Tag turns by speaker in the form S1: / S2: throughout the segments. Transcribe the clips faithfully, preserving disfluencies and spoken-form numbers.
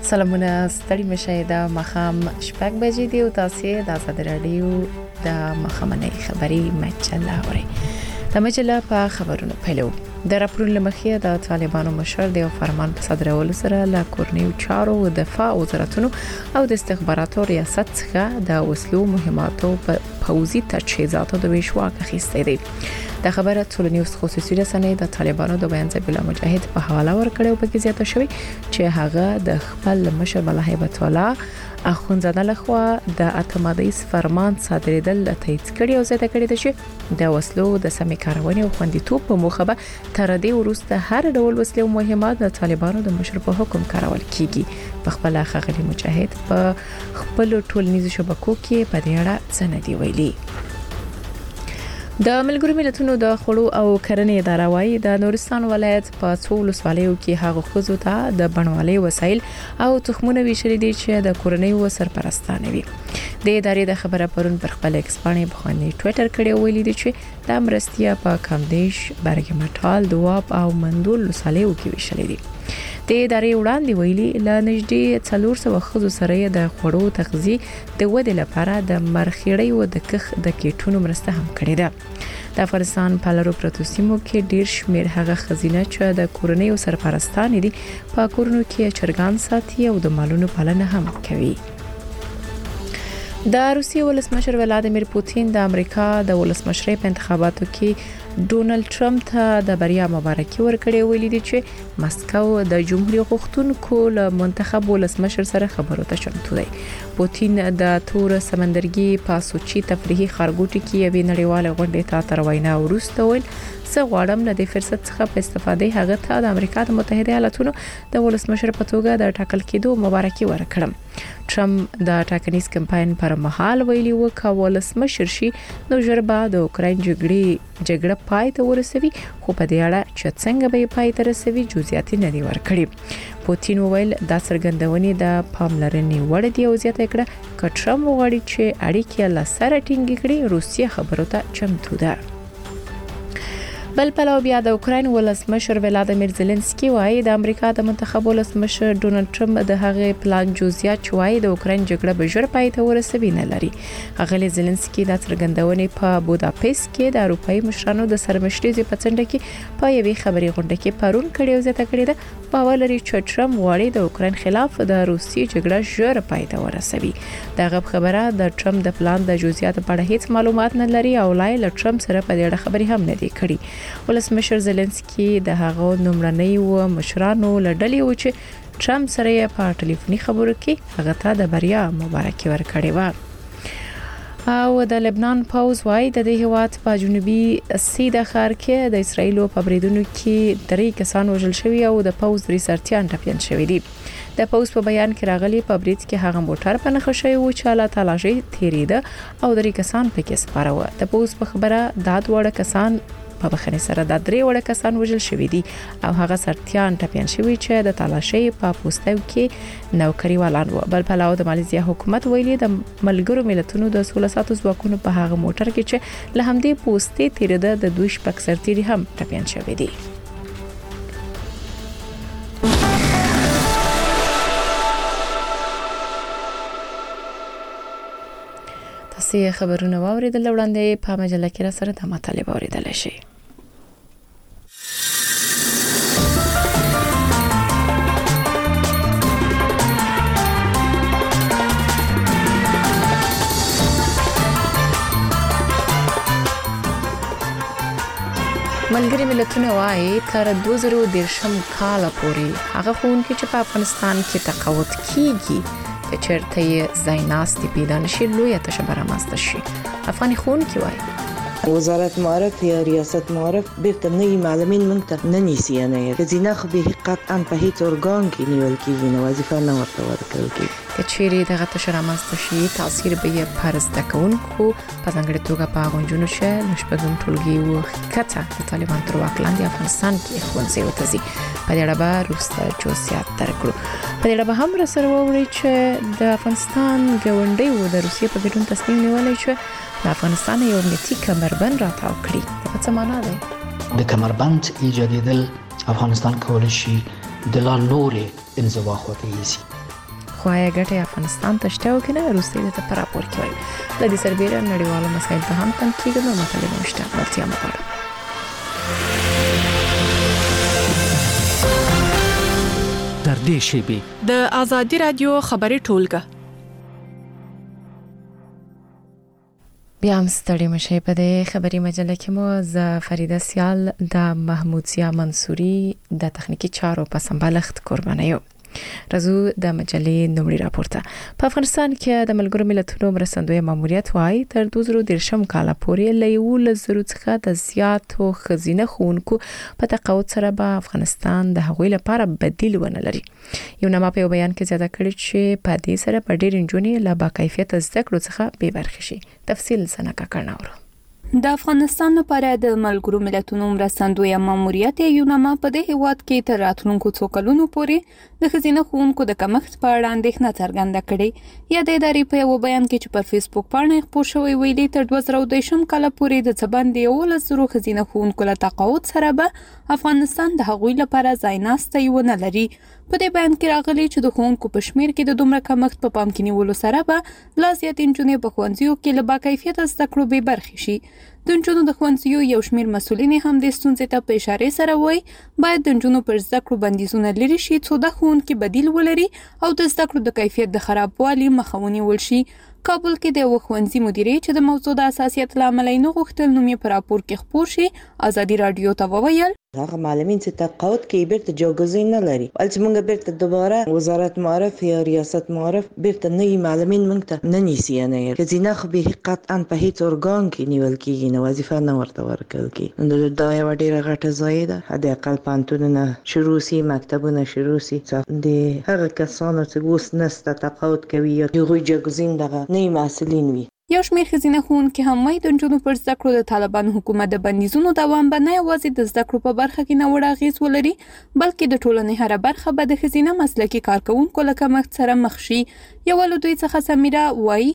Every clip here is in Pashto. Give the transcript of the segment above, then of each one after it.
S1: سلامونه ستړي مشه د مخام شپږ بجې دی او تاسو د آزاد رادیو د مخامنۍ خبري مجله اورئ. د مجله په خبرونو پیلو د راپورونو لمخې د طالبانو مشر د فرمان په صدرولو سره له کورنیو چارو دفاع وزارتونو او د استخباراتو ریاست څخه د وسلو مهماتو په پوزي تجهیزاتو د ویشواک اخیسته دي. د خبره ټولنیز خصوصي رسنۍ د طالبانو د بیان ذبیح الله مجاهد په حواله ورکړیو په کې زیاته شوی چې هغه د خپل مشر بل هیبت الله اخونزاده لخوا د اتمادیس فرمان صادریدل تایید کړي او زیاته کړي چې د وسلو د سمې کارونې او خوندیتوب په موخه به تر دې وروسته هر ډول وسلو مهمات د طالبانو د مشر په حکم کارول کیږي. په خپل خغلی مجاهد په خپل ټولنیز شبکو کې په دې اړه څه نه دی ویلي. د ملګرو ملتونو د خړو او کرنې اداره وايي د نورستان ولایت په څو ولسوالیو کې هغه خزو ته د بڼوالۍ وسایل او تخمونه ویشل دي چې د کورنۍ و سرپرستانه وي. د ادارې د خبره پرون پر خپل ایکس باندې په خاني ټوئیټر کړي ویلي دي چې د امرستیا په کمدیش برګ مټال دواب او مندول ولسوالیو کې ویشل دي. د ادارې وړاندې ویلي ل نږدې څلور سوه خزو سره د خړو تغذیه د ودې لپاره د مرخیړی او د کخ د کیټونو مرسته هم کړې ده. د افغانستان په لارو پروتو سیمو کې ډیر شمیر هغه خزینه چې د کورنۍ او سرپرستان دي په کورونو کې چرګان ساتي او د مالونو پالنه هم کوي. د روسیې ولسمشر ولادیمیر پوتین د امریکا د ولسمشرۍ په انتخاباتو کې ډونالد ټرمپ ته د بریا مبارکي ورکړې ویلي دي چې مسکو د جمهوریت غوښتونکو له منتخب ولسمشر سره خبرو ته چمتو دی. پوتین د تور سمندرګي په سوچي تفریحي خارګوټي کې یوې نړیواله غونډې ته تر وینا وروسته ویل زه غواړم له دې فرصت څخه په استفاده هغه ته د امریکا د متحده ایالاتونو د ولسمشر په توګه د ټاکل کېدو مبارکي ورکړم. ټرمپ د ټاکنیز کمپاین پر مهال ویلي و چې ولسمشر شي نو ژر به د اوکراین جګړې جګړه پای ته ورسوي خو په دې اړه چې څنګه به پای ته رسوي جزئیات نه دي ورکړي. پوتین وویل دا څرګندونې د پاملرنې وړ دي او زیاته کړه چې ټرمپ غواړي چې اړیکې له سره ټینګ کړي روسیه خبرو ته چمتو ده. بل پلو بیا د اوکراین ولسمشر ولادیمیر زيلنسکي وايي د امریکا د منتخب ولسمشر ډونالد ټرمپ د هغه پلان جزئیات چوي د اوکراین جګړه به ژر پای ته ورسوي نه لري. هغه زيلنسکي د څرګندونې په بوداپست کې د اروپאי مشرانو د سرمشرۍ په څنډه کې په یوې خبري غونډه کې پرون کړي او زیاته کړي ده باور لري چې ټرمپ غواړي د اوکراین خلاف د روسي جګړه ژر پای ته ورسوي. دغه خبره د ټرمپ د پلان د جزئیات په اړه هیڅ معلومات نه لري او لای له ټرمپ سره په دې اړه خبري هم نه دی کړي. ولسمشر زيلنسکي د هغه نمرنۍ و مشرانو لړلې و چې ټرمپ سره په ټلیفوني خبرو کې هغه ته د بریا مبارکي ورکړې و. او د لبنان پوز وايي د دې هوات په جنوبي سیده ښار کې د اسرایل په بریدونو کې درې کسان وژل شوي او د پوز درې سرتیان ټپيان شوي دي. د پوز په بیان کې راغلي په برید کې هغه موټر په نښه شوی و چې الله تعالی یې تیریده او درې کسان پکې سپاره و. د پوز په خبره داد وړ کسان په بخنه سره د درې وړ کسان وژل شوی دي او هغه سرتیان ټپيان شوی چې د تلاشي په پوسټو کې نوکری والان و. بل پلاو د ماليزیا حکومت ویلي د ملګرو ملتونو د سولې ساتو ځواکونو په هغه موټر کې چې له همدې پوسټې تیرده د دوی شپږ سرتیري هم ټپيان شوی دي. تاسو خبرونه واوریدل وړاندې په مجله کې را سره د مطالب اوریدل شي. ملګری ملتونه وايي تر دوه زره دیرشم کال پورې هغه خونکي چې په افغانستان کې تقاعد کیږي چې چرته یې زایناستي پیدا نشي لوی تشبره ماست شي. افغاني خونکي وايي
S2: وزارت معارف یا ریاست معارف بیرته نوی معلمین مونږ ته نه نیسي نه ځینه خو به قطعا په هیڅ ارګان کې نیول کیږي نو وظیفه نه ورته ورکول کیږي.
S1: کچېری دغه تشبره ماست شي تاثیر به یې پرز تکونکو په ځانګړي توګه په غونډونو شه نشپږم ټولګي و کته د طالبان تر واک لاندې افغانستان کې خونځي وتزي په دې اړه به روسته جوسیات درکړو. په دې اړه به هم رسره ووري چې د افغانستان ګوندې و د روسیې په ګډون تصمیم نیولای چې د افغانستان یو امنیتي کمربند راتاو کړي. دا څه معنا ده؟
S3: د کمربند ایجادېدل افغانستان کولای شي د لا نورې انزوا خواته یوسي.
S1: خواهی ګټه افغانستان ته شته او کنه روسي ته پر راپور کوي د دې سربېره نړیوالو مسایل ته هم تنقید او مطالبه مشته ورتیا مقاله
S3: در دې شیبه
S4: د ازادي رادیو خبري ټولګه
S1: بیا هم ستړي مشه په دې خبري مجله کې مو ز فریده سیال د محمود سیا منصوري د تخنیکی چارو په سمبالښت قرباني یو رازو د مجلې نومړي راپورته په افغانستان کې د ملګرو ملتونو مرستندوی ماموریت وايي تر دوه زره دېرشم کال پورې له یو لزرو څخه د زیاتو خزینه خونکو په تقاعد سره به افغانستان د هغوی لپاره بدیل ونه لري یو نامه په بیان کې زیاته کړی چې په دې سره په ډېر انجونې لا با کیفیت زده کړو څخه بې برخې شي تفصیل سنکا کړناورو
S5: د افغانستان لپاره د ملګرو ملتونو مرستندوی ماموریت یو نامه په دې هیواد کې تر راتلونکو څو کلونو پورې د خزینه خونکو د کمښت په اړه اندېښنه څرګنده کړې یا د ادارې په یو بیان کې چې پر فیسبوک باندې خپور شوی ویلي تر دوه زره دېرشم کال پورې د څبند یو لزرو خزینه خونکو له تقاعد سره به افغانستان د هغوی لپاره ځای ناستی ونه لري په دې بیان کې راغلي چې د خونکو په شمیر کې د دومره کمښت په پام کې نیولو سره به لا زیات انجونې په ښوونځیو کې له باکیفیته زده کړو بې برخې شي د نجونو د ښوونځیو یو شمیر مسؤلین هم د ستونزې ته په اشاره سره وایي باید د نجونو پر زده کړو بندیزونه لري شي څو د ښوونکي بدیل ولري او د زده کړو د کیفیت د خرابوالي مخه ونیول شي کابل کې د یو ښوونځي مدیره چې د موضوع د اساسیت لامل یې نه غوښتل نوم یې په راپور کې خپور شي ازادي رادیو ته وویل
S2: هغه معلمین چې تقاعد کې بیرته جوګزین نه لري ولې موږ بیرته دوباره وزارت معارف یا ریاست معارف بیرته نوی معلمین موږ ته نه نیسي نه یې خزینه خو به قطعا په هیڅ ارګان کې نیول کېږي نه وظیفه نه ورته ورکول کېږي دا یو ډیره غټه ځای ده د اقل پانتونونه شروع سي مکتبونه شروع سي د هغه کسانو چې اوس نسته تقاعد کوي یا دوی جوګزین دغه نوی مسؤلین وي
S5: یو شمېر ښځینه ښوونکي هم وایي د نجونو پر زده کړو د طالبانو حکومت د بندیزونو دوام به نه یوازې د زده کړو په برخه کې ناوړه اغېز ولري بلکې د ټولنې هره برخه به د ښځینه مسلکي کارکوونکو له کمښت سره مخ شي یوه له دوی څخه سمیرا وایي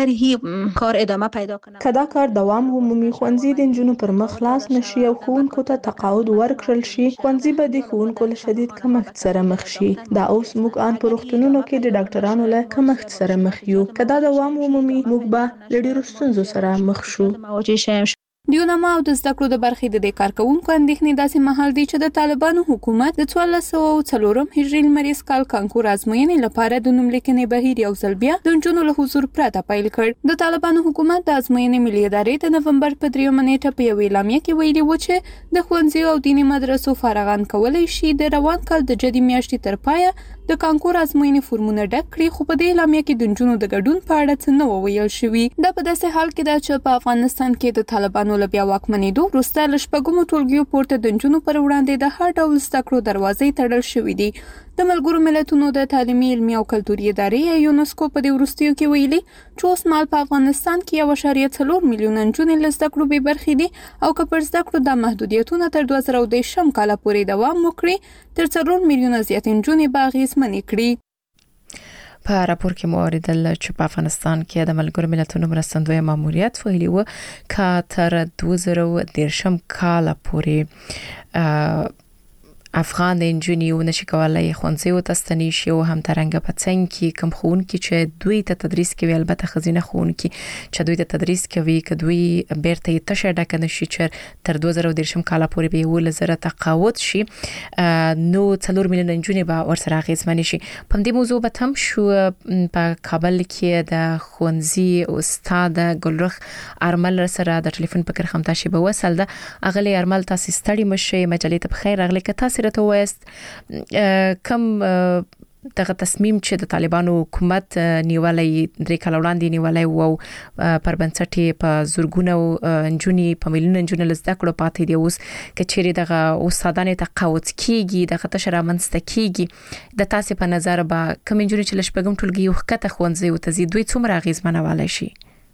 S6: کار ادامه پیدا کنه
S7: که دا کار دوام ومومي ښوونځي د نجونو پر مخ خلاص نشي او ښوونکو ته تقاعد ورکړل شي ښوونځي به د ښوونکو له شدید کمښت سره مخ شي دا اوس موږ ان په روغتونونو کې د ډاکټرانو له کمښت سره مخ یو که دا دوام ومومي موږ به له ډېرو ستونزو سره مخ شو
S5: د یونما او د زده کړو د برخې د دې کارکوونکو اندېښنې داسې مهال دی چې د طالبانو حکومت د څوارلس سوه څلورم هجري لمریز کال کانکور ازموینې لپاره د نوملیکنې بهیر یو ځل بیا د نجونو له حضور پرته پیل کړ د طالبانو حکومت د ازموینې ملي ادارې د نومبر په دریمه نیټه په یوې اعلامیه کې ویلي و چې د ښوونځیو او دیني مدرسو فارغان کولی شي د روان کال د جدي میاشتې تر پایه د کانکور ازموینې فورمونه ډک کړي خو په دې اعلامیه کې د نجونو د ګډون په اړه څه نه ویل شوي دا په داسې حال کې ده چې په افغانستان کې د طالبانو له بیا واکمنېدو وروسته له شپږمو ټولګیو پورته د نجونو پر وړاندې د هر ډول زده کړو دروازې تړل شوې دي د ملګرو ملتونو د تعلیمي علمي او کلتوري ادارې یونسکو په دې وروستیو کې ویلي چې اوس مهال په افغانستان کې یو اعشاریه څلور میلیونه نجونې له زده کړو بې برخې دي او که پر زده کړو دا محدودیتونه تر دوه زره دېرشم کاله پورې دوام وکړي تر څلور میلیونه زیات نجونې به اغېزمنې کړي
S1: په راپور کې مو اوریدل چې په افغانستان کې د ملګرو ملتونو مرستندوی ماموریت ویلي و چې تر دوه زره دېرشم کال پورې افغان انجونی و نشي کولای ښوونځیو ته ستنې شي او هم ترنګ په څنګ کې کوم ښوونکي چې دوی ته تدریس کوي البته خزینه ښوونکي چې دوی ته تدریس کوي که دوی بیرته یې تشه ډکه نشي چې تر دوه زره دېرشم کال پورې به یو لزره تقاعد شي نو څلور میلیونه نجونې به ورسره اغېزمنې شي په دې موضوع به هم شو په کابل کې د ښوونځي استاد ګلرخ ارمل سره د ټلیفون په کرخم تاسو به وصل ده اغلی ارمل تاسو ستړي مشه مجلې ته بخیر اغلی که تاسو ته وایست کم دغه تصمیم چې د طالبانو حکومت نیولې درې کال وړاندې نیولې وو پر بنسټ په زورګونو انجونی په میلیون انجونی لزده کړو پاتې دی اوس کچېری دغه استادانه تقاعد کیږي دغه تشره منست کیږي د تاسو په نظر به کوم انجونی چې لشپګم ټولګي یو خته خوندزي او تزيد دوی څومره غیزمنواله شي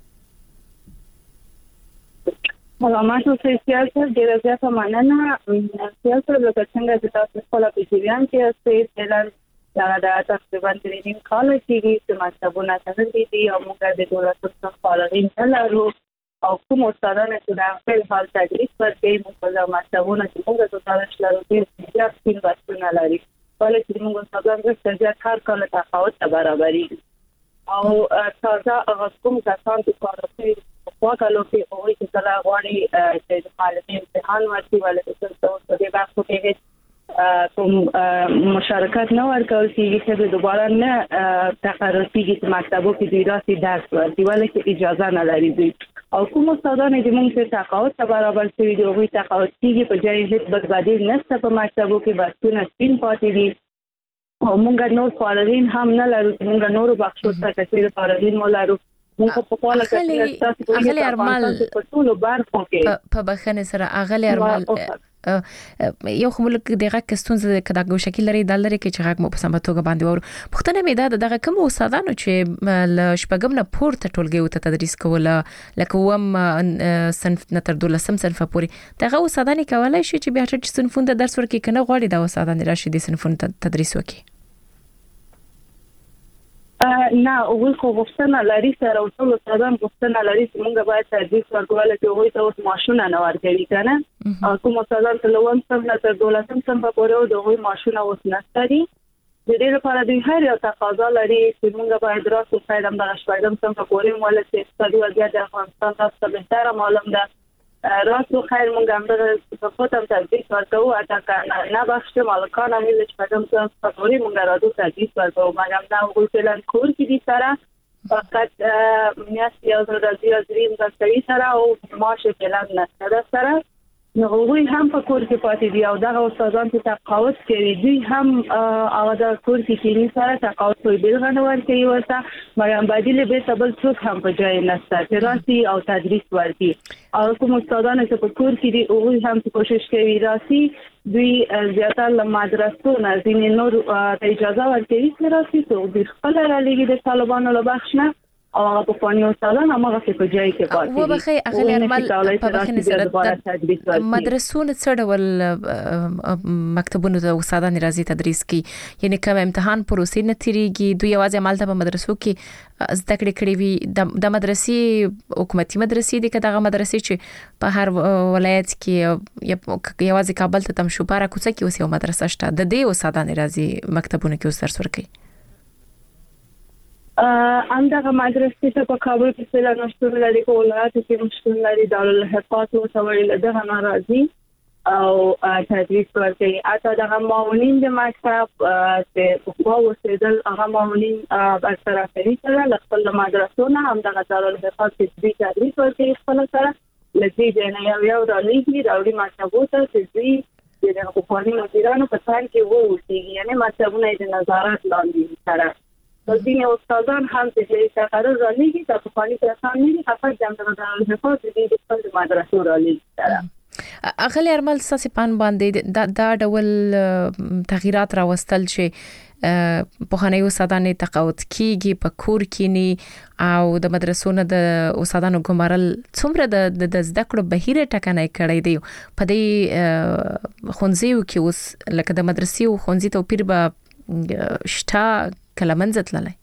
S8: علامات او سیاست ډیره زیاته مننه سیاست د څنګه د تاسو په لپاره پیژنم چې سټیټ اعلان دا د تقریبا ترې کال کې چې مکتبونه څنګه دي او موږ د دولت څخه فارغین لرو او کوم استادانه چې د خپل حال تدریس ورکوي موږ د مکتبونو چې موږ د تاسو لپاره چې یا سپین باسونه لري ولې چې موږ استادان د زیات کار کول تفاوت برابرۍ او تازه هغه کوم کسان چې کار کوي په کالو کې او چې کله غواړي چې د طالبانو امتحان ورکړي ولې چې په دې وخت کې کوم مشارکت نه ورکول کیږي چې دوباره نه تقرر کیږي چې مکتبو کې د دراسي درس ورکړي ولې چې اجازه نه لري او کوم استادان چې موږ ته تقاعد برابر شوی دی او تقاعد کیږي په ځای هیڅ بدبدل نشته په مکتبو کې باسونه سپین پاتې دي او موږ نور فارغین هم نه لرو موږ نور بخښو ته کثیر فارغین مو لرو موږ په خپل کې تاسو
S1: اغلی ارمال
S8: په ټول بارخو کې
S1: په بخنه سره اغلی ارمال یو خملک دغه کستونزه کدا ګو شکل لري د لري کې چې غږ مو په سم توګه باندې ور پښتنه مې دا دغه کوم استادانو چې ل شپږم نه پورته ټولګي او تدریس کوله لکه وم صنف نه تر دولسم صنف پورې دغه استادانی کولای شي چې بیا چې صنفونه درس ورکړي کنه غواړي دا استادان راشي د صنفونه تدریس وکړي
S8: نه او خو غوښتنه لري سره او ټول استادان غوښتنه لري چې موږ باید تدریس ورکول چې هغوی ته اوس ماشونه نه ورکوي کنه او کوم استادان ته لوم سم نه تر دولسم سم په پورې او دغه ماشونه اوس نشته دي د دې لپاره د هر یو تقاضا لري چې موږ باید راسو فایده هم د شپږم سم په پورې ولې چې اقتصادي وضعیت د افغانستان تاسو به تر معلوم ده راسو خیر موږ هم د فوتم تدریس ورکو اته کنه نه بخښه مالکان هم د شپږم سم په پورې موږ راځو تدریس ورکو مګر دا وګورئ چې کور کې دي سره فقط میاست یو ورځ یو دریم د سړي سره او ماشه پلان نه سره نو وی هم په کور کې پاتې دي او دا استادان چې تقاعد کوي دوی هم هغه د کور کې کینی سره تقاعد کوي بل غنور کوي ورته مګر بدیل به تبل څوک هم په ځای نشته چې راسي او تدریس ورکړي او کوم استادان چې په کور کې دي او هم کوشش کوي راسي دوی زیاتره له مدرسو نه ځینې نور اجازه ورکوي چې راسي ته دوی خپل را لګي د طالبانو له بخښ نه او په پانی استادان هغه په ځای کې پاتې
S1: و بخي اغلی ارمل په بخنه سره مدرسونه څه ډول مکتبونو ته استادان راځي تدریس کی یعنی کوم امتحان پروسې نه تیریږي دوی یوازې عمل ته په مدرسو کې زده کړې کړې وي د مدرسې حکومتي مدرسې دي کداغه مدرسې چې په هر ولایت کې یوازې کابل ته تم شو پاره کوڅه کې اوس یو مدرسه شته د دې استادان راځي مکتبونه کې اوس درس ورکوي
S8: اندغه مدرسې ته په کابل کې سره نشټون لري په ولایت کې نشټون لري دارالحفاظ او سویل دغه ناراضي او تدریس ورکوي اته دغه معاونین د مکتب چې په خوا وسیدل هغه معاونین برطرف کوي سره خپل مدرسونه هم دغه دارالحفاظ کې تدریس ورکوي خپل سره لږی د نه یو یو راځي راوړي مکتبو ته چې دغه په خوري مدیرانو په ځان کې وو چې یعنی مکتبونه د نظارت لاندې سره ځینې استادان هم چې تقرر را لګي تاسو په خالي کسان نه خپل جامه د حفاظت دي د خپل مدرسو را لګي
S1: اغلی ارمل ساسي پان باندې دا دا ډول تغیرات راوستل چې په خانه استادانو تقاعد کیږي په کور کې او د مدرسونو د استادانو ګمارل څومره د زده کړو بهیره ټکنۍ کړی دی په دې خونځیو کې اوس لکه د مدرسې او خونځي توپیر به شته کله منځ تللی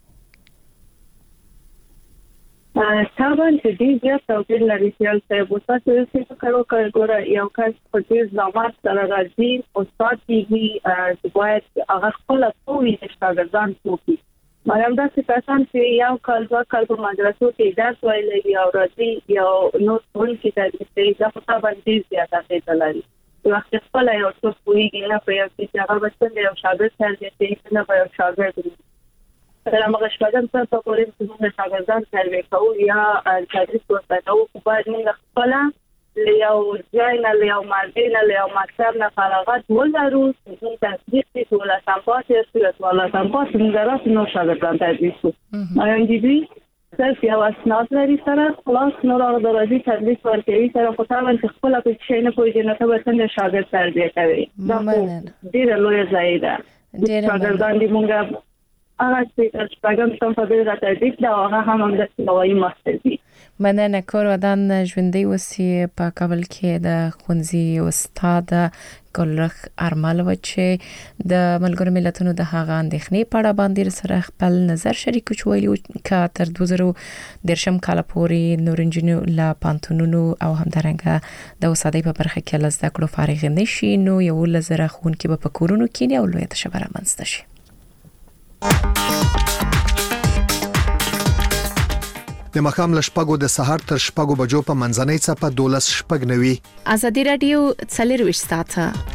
S8: طبعا چې دې زیات توپیر لري چې تاسو تاسو څه کارو کوي ګوره یو کس په دې ځامات سره راځي او استاد کیږي چې باید هغه خپل پوهې د شاګردان پوهي مګر دا چې کسان چې یو کال دوه کال په مدرسو کې درس وایي او راځي یو نو ټول کې تدریس دا په باندې زیات اغیز لري وخت خپل یو څه پوهیږي نه په یو چې هغه بچنده یو شاګرد سره چې نه په یو شاګرد سره موږ شپږم څه په پورې چې شاګردان سره کوو یا تدریس ورته او په دې خپل لیاو ځای نه لیاو مارجین نه لیاو مکتب نه فراغت ولرو چې تدریس کې ولا سمپاتي سره ولا سمپاتي موږ راځو نو شاګردان تدریس کوو ان دې صرف یو اسناد لري سره خلاص نور هغه درجه تدریس ورکوي سره خو تاسو چې خپل په شي نه پوهیږئ نو تاسو څنګه شاګرد تربیه کوي دا ډیر لوی ځای ده شاګردان دې موږ هغه چې شپږم سم په دې راځي دا هغه هم د نوې ماستر دي
S1: مننه کور ودان ژوندۍ وسی په کابل کې د خونځي استاد ګلرخ ارمل و چې د ملګرو ملتونو د هغه اندېښنې په اړه باندې سره خپل نظر شریک ویلي ک تر دوه زره درشم کال پورې نورنجنو لا پانتونونو او همدارنګه د وسادي په برخه کې لزده کړو فارغ نشي نو یو لزر خون کې په کورونو کې او لوی تشبره منځ شي.
S9: د مخام لشپګو د سحر تر شپګو بجو په منځنۍ څپه دولس شپګ نوي.
S4: ازادي رادیو څلرويشت ساعته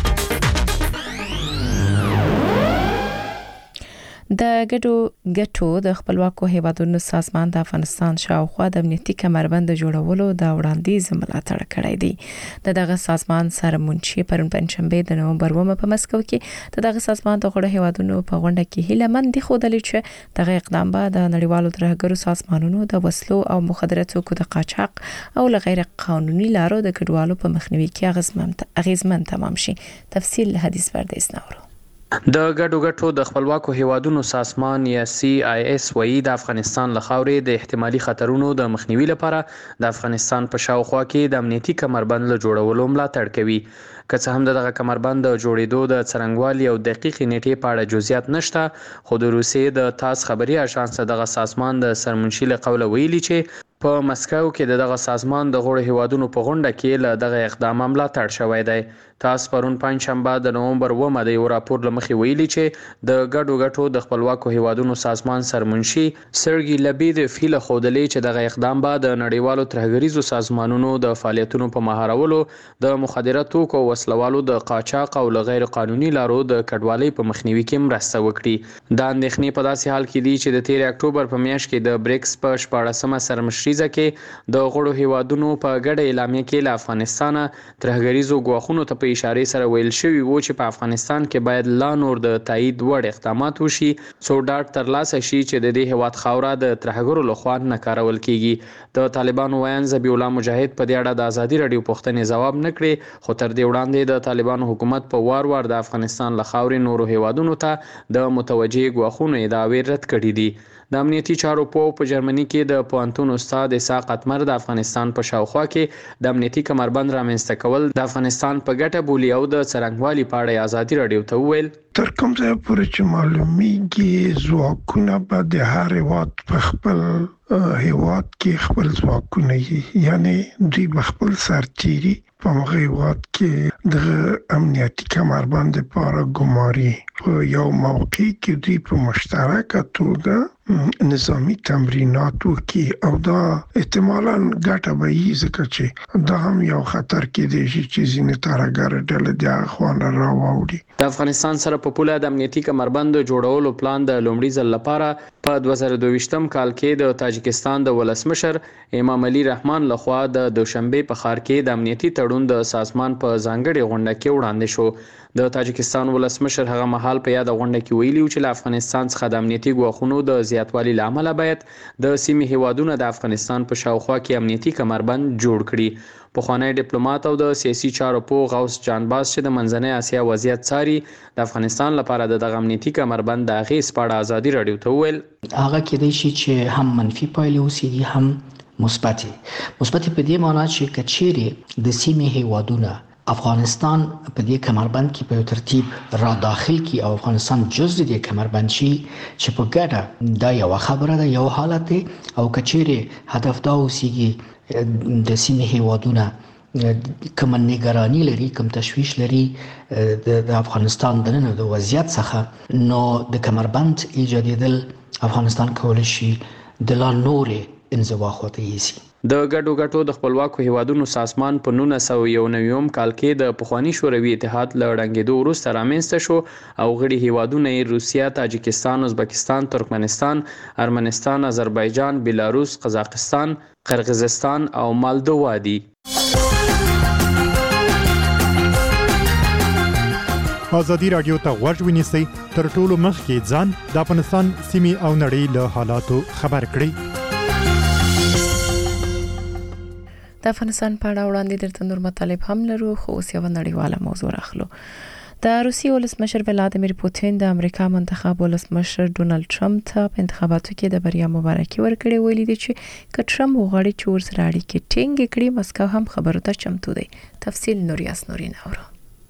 S1: د ګډو ګټو د خپلواکو هیوادونو سازمان د افغانستان شاوخوا د امنیتي کمربند جوړولو د وړاندیز ملاتړ کړی دی. د دغه سازمان سرمنشي پرون پنځشنبه د نومبر اووه په مسکو کې د دغه سازمان د غړو هیوادونو په غونډه کې هیله مند خوده چې دغه اقدام به د نړیوالو ترهګرو سازمانونو د وسلو او مخدراتو کو د قاچاق او غیر قانوني لارو د کډوالو په مخنیوي کې اغیزمن تمام شي. تفصیل حدیث پردیس نورو.
S10: د ګډو ګټو د خپلواکو هیوادونو سازمان یا سی آی اس وایي د افغانستان له خاورې د احتمالي خطرونو د مخنیوي لپاره د افغانستان په شاوخوا کې د امنیتي کمربند له جوړولو ملاتړ کوي. که څه هم دغه کمربند د جوړېدو د څرنګوالي او دقیق نیټې په اړه جزئیات نشته، خو د روسیې د تاس خبري اژانس دغه سازمان د سرمنشي له قوله ویلي چې په مسکو کې دغه سازمان د غړو هیوادونو په غونډه کې له دغه اقدام ملاتړ شوی دی. تاس پرون پنځشنبه د نومبر اووه د یو راپور لمخې ویلي چې د ګډو ګټو د خپلواکو هیوادونو سازمان سرمنشي سرګي لبید فیل خودلې چې دغه اقدام به د نړیوالو ترهګریزو سازمانونو د فعالیتونو په مهارولو د مخدراتو او وسلوالو د قاچاق او غیر قانوني لارو د کډوالۍ په مخنیوي کې مرسته وکړي. دا اندېښنې په داسې حال کې دي چې د تیر اکتوبر په میاشت کې د بریکس په شپاړسمه سرمشریزه کې د غړو هیوادونو په ګډه اعلامیه کې له افغانستان ترهګریزو ګواښونو ته په اشاره سره ویل شوی و چې په افغانستان کې باید لا نور د تایید وړ اقدامات وشي څو ډاډ ترلاسه شي چې د دې هیواد خاوره د ترهګرو لخوا نه کارول کیږي. د طالبانو ویان ذبیح الله مجاهد په دې اړه د ازادي رادیو پوښتنې ځواب نه کړي، خو تر دې وړاندې د طالبانو حکومت په وار وار د افغانستان له خاورې نورو هیوادونو ته د متوجه ګواښونو ادعاوې رد کړي دي. د امنیتي چارو په جرمني کې د پوهنتون استاد اسحاق اتمر د افغانستان په شاوخوا کې د امنیتي کمربند رامنځته کول د افغانستان په ګټه بولي او د څرنګوالي په اړه ازادي رادیو ته وویل
S11: تر کوم ځای پورې چې معلومیږي ځواکونه به د هر هیواد په خپل هیواد کې خپل ځواکونه یعنی دوی به خپل سرتیري په هغه هیواد کې د امنیتي کمربند لپاره ګماري په یو موقع کې دوی په مشترکه توګه نظامی تمرینات وکي او دا احتمالاً ګټه به یې ځکه چې دا هم یو خطر کې دی چې ځینې ترهګر ډلې د اخوان راوړي.
S10: د افغانستان سره په پوله د امنیتي کمربند جوړولو پلان د لومړي ځل لپاره په دوه زره دوه کال کې د تاجکستان د ولسمشر امام علي رحمان لخوا د دوشنبه په ښار کې د امنیتي تړون د سازمان په ځانګړي غونډه کې وړاندې شو. د تاجکستان ولسمشر هغه مهال په یاد غونډه کې ویلي چې له افغانستان څخه د امنیتي ګواښونو د زیاتوالي لامل باید د سیمې هیوادونو د افغانستان په شاوخوا کې امنیتي کمربند جوړ کړي. پخوانی ډیپلوماټ او د سیاسي چارو په غوث جانباز چې د منځنۍ اسیا وضعیت څاري د افغانستان لپاره د دغه امنیتي کمربند د اغیز په اړه ازادي رادیو ته ویل
S12: هغه کېدای شي چې هم منفي پایلې وسیږي هم مثبت مثبت په دې معنی چې کچېری د سیمې هیوادونو افغانستان په دې کمربند کې په ترتیب را داخل کی او افغانستان جزء دې کمربند شي چې په ګډه دا یو خبره ده یو حالت دی او کچېری هدف دا وسیږي د سیمې هیوادونو کوم نگرانی لري کوم تشویش لري د افغانستان د نن د وضعیت څخه نو د کمربند ایجادېدل افغانستان کولای شي د لا نورې انزوا خواته یوسي.
S10: د ګډو ګټو د خپلواکو هیوادونو سازمان په نولس سوه یو نوي کال کې د پخوانی شوروي اتحاد له ړنګېدو وروسته رامنځته شو او غړي هیوادونه یې روسیه، تاجکستان، ازبکستان، ترکمنستان، ارمنستان، آذربایجان، بیلاروس، قزاقستان، قرغیزستان او مالدووا دي.
S13: ازادي رادیو ته غوږ ونیسئ تر ټولو مخکې ځان د افغانستان سیمې او نړۍ له حالاتو خبر کړئ.
S1: د افغانستان په اړه وړاندې درته نور مطالب هم لرو، خو اوس یو نړیواله موضوع راخلو. د روسیې ولسمشر ولادیمیر پوتین د امریکا منتخب ولسمشر ډونالد ټرمپ ته په انتخاباتو کې د بریا مبارکي ورکړې ویلي دي چې که ټرمپ وغواړي چې ورسره اړیکې ټینګې کړي مسکو هم خبرو ته چمتو دی. تفصیل نوریاس نورین اورو.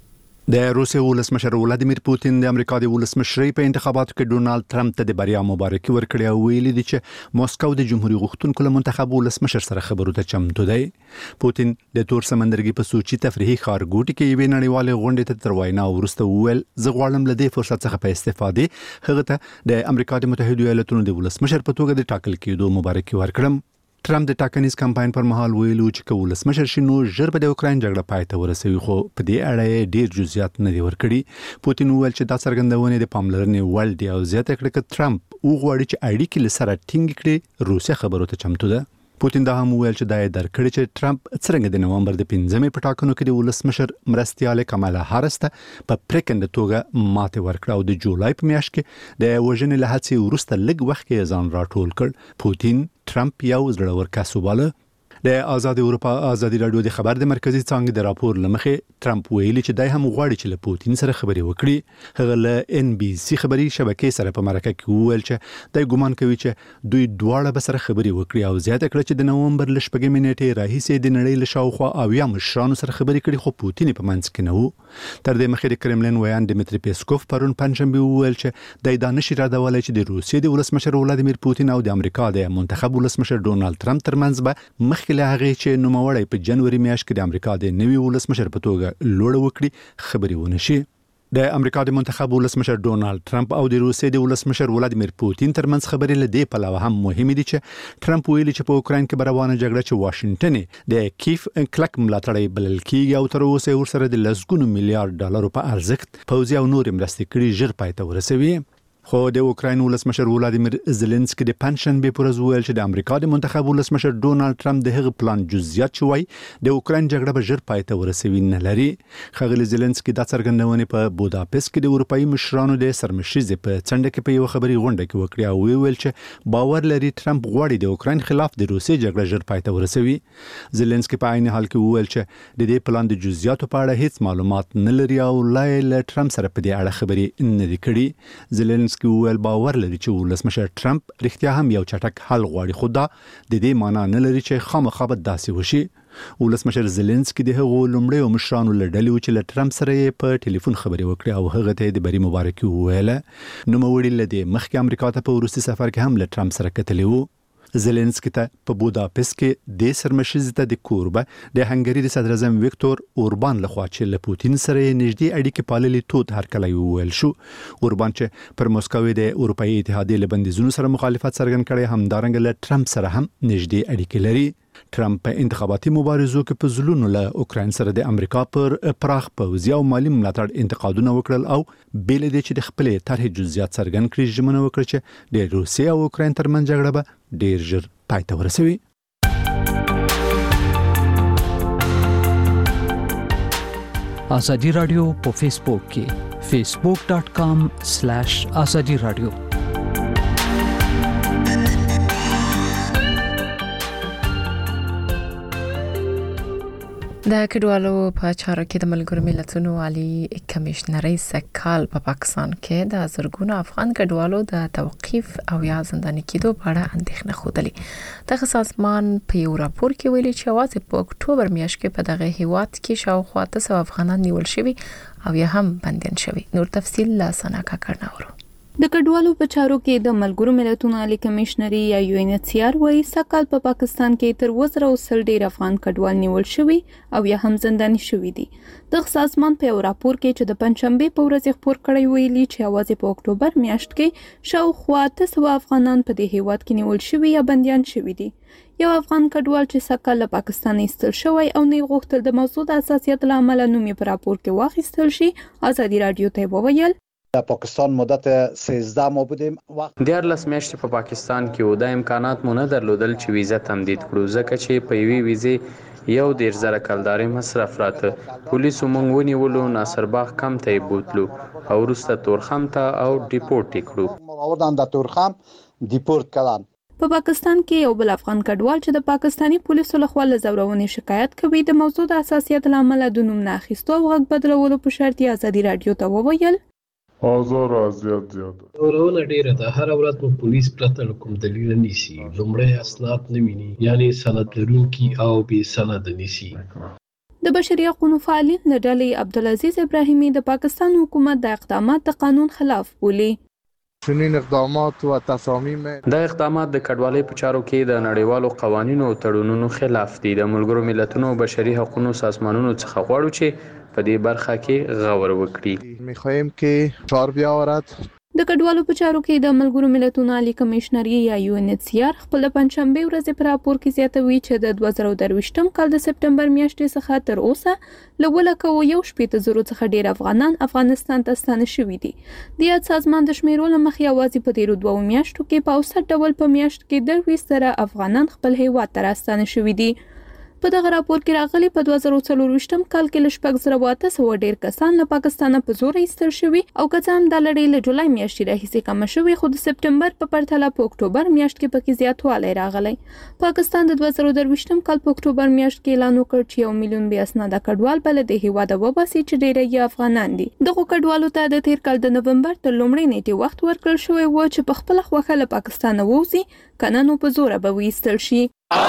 S14: د روسیې ولسمشر ولادیمیر پوتین د امریکا د ولسمشرۍ په انتخاباتو کې ډونالد ټرمپ ته د بریا مبارکي ورکړې او ویلي دي چې موسکو د جمهوریت غوښتونکو له منتخب ولسمشر سره خبرو ته چمتو دی. پوتین د تور سمندرګي په سوچي تفریحي ښارګوټي کې یوې نړیوالې غونډې ته تر وینا وروسته وویل زه غواړم له دې فرصت څخه په استفادې هغه ته د امریکا د متحده ایالاتونو د ولسمشر په توګه د ټاکل کېدو مبارکي ورکړم. ټرمپ د ټاکنیز کمپاین پر مهال ویلو چې که ولسمشر شي نو ژر به د اوکراین جګړه پای ته ورسوي، خو په دې اړه ډیر جزئیات نه دي ورکړي. پوتین وویل چې دا څرګندونه د پاملرنې وړ دي او زیاته کړه چې ټرمپ وغواړي چې اړیکې له سره ټینګ کړي روسیه خبرو ته چمتو ده. پوتین دا هم ویل چې دا یې درکړي چې ټرمپ څنګه د نومبر د پنځمې په ټاکنو کې د ولسمشر مرستیال کمالا هاریس ته په پریکنده توګه ماته ورکړه او د جولای په میاشت کې د وژنې له هڅې وروسته لږ وخت کې ځان راټول کړ. پوتین ټرمپ یو زړور کس وباله. د آزاد اروپا آزادي رادیو د خبر د مرکزی څانګې د راپور لمخې ټرمپ ویلي چې دای هم غواړي چې له پوتین سره خبرې وکړي. هغه له ان بي سي خبري شبکې سره په مرکه کې وویل چې دای ګومان کوي چې دوی دواړه به سره خبرې وکړي او زیاته کړه چې د نومبر ل شپږمې نیټې راهیسې د نړۍ له شاوخوا اویا مشرانو سره خبرې کړي، خو پوتین په منځ کې نه وو. تر دې مخکې د کرملین ویان ډیمټری پیسکوف پرون پنځشنبه وویل چې دای دا نشي راډولای چې د روسیې د ولسمشر ولادیمیر پوتین او د امریکا د منتخب ولسمشر ډونالد ټرمپ ترمنځ به مخکې له هغې چې نوموړی په جنوري میاشت کې د امریکا د نوي ولسمشر په توګه لوړه وکړي خبرې ونشي. د امریکا د منتخب ولسمشر ډونالد ټرمپ او د روسیې د ولسمشر ولادیمیر پوتین ترمنځ خبرې له دې پلوه هم مهمه دي چې ټرمپ ویلي چې په اوکراین کې روانه جګړه چې واشنگټن د کیف کلک ملاتړی بلل کیږي او تر اوسه ورسره د لسګونو میلیارډ ډالرو په ارزښت پوځي او نور مرستې کړي ژر پای ته ورسوي. خو د اوکراین ولسمشر ولادیمیر زيلنسکي د پنځشنبه پر ورځ ویل چې د امریکا د منتخب ولسمشر ډونالد ټرمپ د هغه پلان جزئیات چوي د اوکراین جګړه به ژر پای ته ورسوي نه لري. خغلی زيلنسکي د څرګندونې په بوداپست کې د اروپאי مشرانو د سرمشيزه په څنډه کې په یو خبري غونډه کې وکړي او ویل چې باور لري ټرمپ غواړي د اوکراین خلاف د روسي جګړه ژر پای ته ورسوي. زيلنسکي په عین حال کې ویل چې د دې پلان د جزئیاتو په اړه هیڅ معلومات نه لري او لا ټرمپ سره په دې اړه خبري نه دي کړي. زيلنسکي ویل باور لري چې ولسمشر ټرمپ رښتیا هم یو چټک حل غواړي، خو دا د دې معنی نه لري چې خامخا به داسې وشي. ولسمشر زيلنسکي د هغو لومړیو مشرانو له ډلې چې له ټرمپ سره په ټلیفون خبرې وکړي او هغه ته د بری مبارکي وویله. نوموړي له دې مخکې امریکا ته په روسي سفر کې هم له ټرمپ سره کتلي وو. زيلنسکي ته په بوداپست کې د سرمشيزه ته د کوربه د هنګري د صدر اعظم ویکتور اوربان لخوا چې له پوتین سره نږدې اړیکې پاللې تود هرکلی وویل شو. اوربان چې پر موسکو د اروپאי اتحادیې له بندیزونو سره مخالفت څرګند کړي همدارنګه له ټرمپ سره هم نږدې اړیکې لري. ټرمپ په انتخاباتي مبارزو کې په ځلونو له اوکراین سره د امریکا پر پراخ پوځي او مالی ملاتړ انتقادونه وکړل او بیل دي چې د خپل طرح جزئیات څرګند کړي ژمنه وکړه چې د روسیې او اوکراین ترمنځ جګړه به ډیر ژر پای ته ورسوي.
S3: آزادی رادیو په فیسبوک کې فیسبوک ډاٹ کام سلیش آزادی رادیو.
S1: د کډوالو په چارو کې د ملګرو ملتونو عالی کمشنري سکهال په پاکستان کې د زرګونو افغان کډوالو د توقيف او یا زنداني کېدو په اړه اندېښنه خوده. د خصاصمان په یو راپور کې ویلي چې واځي په اکتوبر میاشت کې په دغه هیواد کې شاوخوا تاسو افغانان نیول شوي او یا هم بندین شوي. نور تفصیل لا سنا کا کرناورو.
S5: د کډوالو په چارو کې د ملګرو ملتونو عالی کمشنري یا یو ان ایچ سی آر وايي سکهال په پاکستان کې تر وزره وسل ډیر افغان کډوال نیول شوي او یا هم زنداني شوي دي. د خصاصمان په یو راپور کې چې د پنځشنبه په ورځ خبر کړی ویلي چې اواز په اکتوبر میاشت کې شاوخوا تاسو افغانان په دې هیواد کې نیول شوي یا بنديان شوي دي. یو افغان کډوال چې سکهال له پاکستان ایستل شوی او نه غوښتل د موضوع د اساسیت لامل نوم په راپور کې واخیستل شي آزادي رادیو ته وویل
S15: پاکستان مدت سیزده ماه بودیم.
S10: دیارلس میاشتې په پاکستان کې و د امکانات مونږ نه درلودل چې ویزه تمدید کړو ځکه چې په یوې ویزه یو ډیر زره کلداري مصرف راته. پولیسو مونږ ونیولو ناصرباغ کم ته بوتلو او وروسته تورخم ته او ډیپورت کړو.
S15: اوردان د تورخم ډیپورت کړان.
S5: په پاکستان کې یو بل افغان کډوال چې د پاکستانی پولیسو لخوا له زورونې شکایت کوي د موضوع د اساسیت لامل د نوم نه اخیستو او غږ بدلولو په شرط آزادي رادیو ته وویل
S16: آزار اذیت زیات
S17: اورونه ډیره ده. هر ورځ په پولیس پرته کوم دلیل نیسی، لومړی اسناد نه ویني، یعنی سند لرونکي او بې سند نیسی.
S5: د بشري حقوقو فعالین له ډلې عبدالعزیز ابراهیمي د پاکستان حکومت د اقدامات د قانون خلاف بولي.
S16: چنین اقدامات و تصامیم
S10: د اقدامات د کډوالۍ په چارو کې د نړیوالو قوانینو او تړونونو خلاف دي. د ملګرو ملتونو بشري حقوقو سازمانونو څخه غواړو چې په دې برخه کې غور وکړي.
S16: می‌خواهیم که کار بیاورد.
S5: د کډوالو په چارو کې د ملګرو ملتونو عالی کمشنر یا یو ان ایچ سی آر خپل پنځشنبه ورځ پر راپور کې زیاتوي چې د دوه زره درویشتم کال د سپټمبر میاشتې څخه تر اوسه له ولکه یو شپېته زرو څخه ډیر افغانان افغانستان ته ستانه شوي دي. د یاد سازمان د شمیرو له مخې یوازې په تیرو دوه میاشتو کې په اوسط ډول په میاشت کې درویشت زره افغانان خپل هیواد ته راستانه شوي دي. په دغه راپور کې راغلي په دوه زره څلورویشتم کال کې له شپږ زره اته سوه ډیر کسان له پاکستانه په زور ایستل شوي او که څه هم دا لړۍ له جولای میاشتې راهیسې کمه شوې، خو د سپټمبر په پرتله په اکتوبر میاشت کې پکې زیاتوالی راغلی. پاکستان د دوه زره درویشتم کال په اکتوبر میاشت کې اعلان وکړ چې یو میلیون بې اسناده کډوال به له دې هیواده وباسي چې ډیری یې افغانان دي. دغو کډوالو ته د تیر کال د نومبر تر لومړۍ نیټې وخت ورکړل شوی و چې په خپله خوښه له پاکستانه ووځي، که نه نو په زوره به وایستل شي.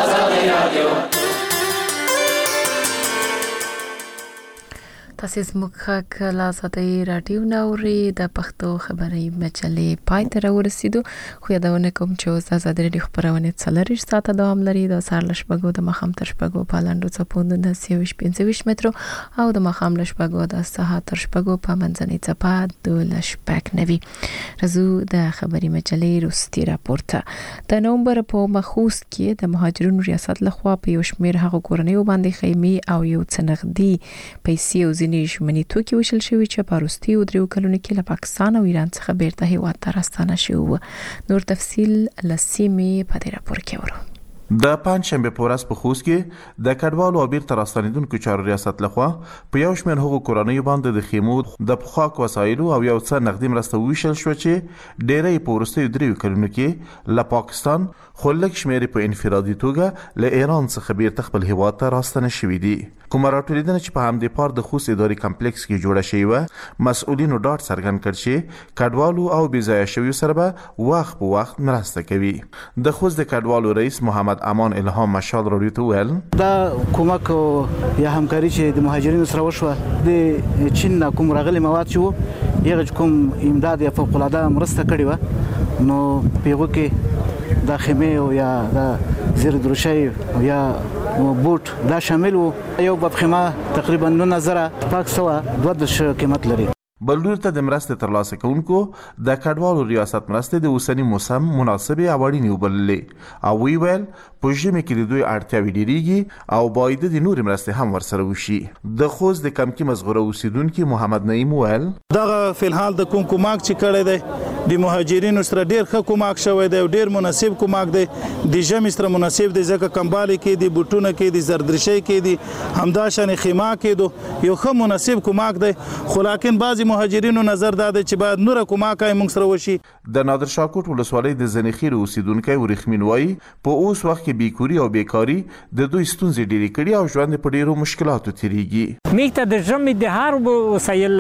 S1: تاسو زموږ خبر له آزادۍ رادیو نوري د پښتو خبري مجلې پای ته راورسېدو. خو یادونه کوم چې اوس د آزادۍ رادیو خبرونه څلور ساعته دوام لري. د سهار له شپږو د ماښام تر شپږو په لاندو څپو د سیویش پنځه مترو او د ماښام له شپږو د ساعت تر شپږو په منځنۍ څپه د شپږ نوي. رزو د خبري مجلې روستي راپورته د نومبر په مخوست کې د مهاجرینو ریاست لخوا په یو شمېر هغه کورنیو باندې خیمې او یو څه نغدي پیسې او ژمنې توکي وشل شوي چې په وروستیو دریو کلونو کې له پاکستان او ایران څخه بیرته هیواد ته راستانه شوي. نور تفصیل له سیمې په دې راپور کې ورو.
S18: د پنځشنبه په ورځ په خوست کې د کډوالو او بیرته راستنیدونکو چارو ریاست لخوا په یو شمېر هغو کورنیو باندې د خیمو د پخاک وسایلو او یو څه نغدي مرسته ویشل شو چې ډېری په وروستیو دریو کلونو کې له پاکستان خو لږ شمېر په انفرادي توګه له ایران څخه بیرته خپل هیواد ته راستنه شوي دي. کومه راټولیدنه چې په همدې پار د خوست اداري کمپلیکس کې جوړه شوې وه، مسؤلینو ډاډ څرګند کړ چې کډوالو او بې ځایه شویو سره به وخت په وخت مرسته کوي. د خوست د کډوالو رئیس محمد امان الهام مشال راډیو ته ویل
S19: دا کومک یا همکاري چې د مهاجرینو سره وشوه د چین نه کوم راغلي مواد چې وو هغه کوم امداد یا فوق العاده مرسته کړې وه، نو په هغو کې د خیمې او یا د زیر دروشۍ او یا بوټ دا شامل وو. یو بخیمه تقریبا نه زره پاک سوه دوه دېرش قیمت لري.
S18: بل لور ته د مرستې ترلاسه کوونکو د کډوالو ریاست مرستې د اوسني موسم مناسبې او اړینې وبللې او وی ویل په ژمي کې د دوی اړتیاوې ډېرېږي او باید د نورې مرستې هم ورسره وشي. د خوست د کمکي مزغوره اوسیدونکي محمد نعیم ویل
S20: دغه فلحال د کوم کومک چې کړی دی د مهاجرینو سره ډېر ښه کومک شوی دی او ډېر مناسب کومک دی. د ژمي سره مناسب دی ځکه کمبالې کې دي، بوټونه کې دي، زردرشۍ کې دي، همداشانې خیمه کې دو یو ښه مناسب کومک دی. خو لاکن بعضې مهاجرینو نظر دا دی چې باید نوره کومک یې موږ سره وشي.
S18: د نادر شاه کوټ ولسوالۍ د زنخیر اوسیدونکی ورېښمین وایي په اوس وخت کې بیکوري او بیکاري د دوی ستونزې ډېرې کړي او ژوند په ډېرو مشکلاتو تېرېږي.
S21: موږ ته د ژمي د هر وسایل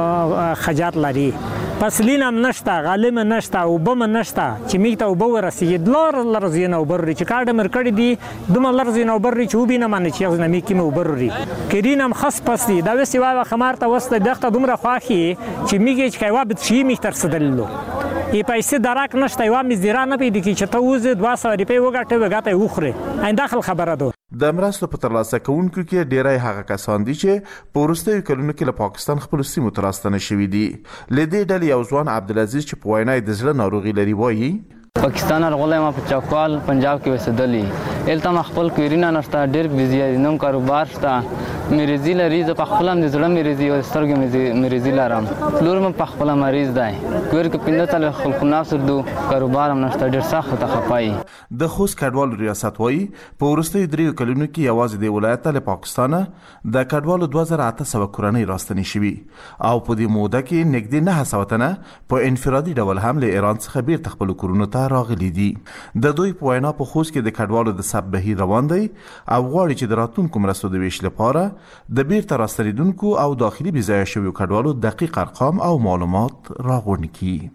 S21: خجات لري، فصلین هم نشته، غالم نشته، اوبه هم نشته چې موږ ته اوبه ورسېږي. دوه لرو ځایونه اوبه لري چې کارډ مې کړي دي، دومره لرو ځایونه اوبه لري چې وبې نه منې چې هغه نه موږ کې مې اوبه لري. کرین هم خس پس دي دا وسې وایه خمار ته وسته دښته دومره خوښ چې میگه چې کایوا به چی میختر سدللو ای پیسې دراک نشته یو مزیرا نه پیدا کی چې ته وزه دوه سوه روپۍ وګټه وګټه وخره این داخل خبره ده.
S18: د مرستو په ترلاسه کوونکو کې ډیری هغه کسان دي چې په وروستیو کلونو کې له پاکستان خپل سیمو ته راستنه شوي دي. له دې ډلې یو ځوان عبدالعزیز چې په وینا د زړه ناروغي لري وایي
S22: پاکستان ارغله ما په چوکال پنجاب کې وسدلې الته ما خپل کویرینا نشته ډېر بزی نوم کاروبار شته مریضی لري زه په خپل هم د زړه مریضي او سترګې مریضي لرم پلور م په خپل مریض دی کویر کې پنده تل خلکو ناصر دو کاروبار هم نشته ډېر سخت ته خپای.
S18: د خوست کډوالو ریاست وایي په وروستیو دریو کلونو کې یوازې د ولایت له پاکستان د کډوالو دوه زره اته سوه کورنۍ راستنې شوي او په دې موده کې نږدې نهه سوه تنه په انفرادي ډول هم له ایران څخه بیرته خپلو کورونو ته راغلي دي. د دوی په وینا په خوست کې د کډوالو د ثبت بهیر روان دی او غواړي چې د راتلونکو مرستو د ویش لپاره د بیرته راستنېدونکو او داخلي بې ځایه شویو کډوالو دقیق ارقام او معلومات راغونډ کړي.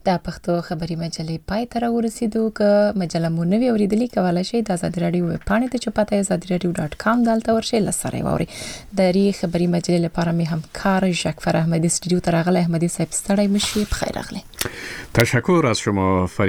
S1: د پښتو خبري مجلې پای ته ورسېدو ک مجله مو نوی اوریدلی کولای شئ د آزاد رادیو ویب پاڼې ته چې پته آزاد رادیو ډاټ کام دالته ورشئ لسره ووري د ری خبري مجلې لپاره می همکار ژکفر احمدی استودیو ته راغله. احمدی صاحب ستړی مشي بخیر راغلی.
S2: تشکر از شما.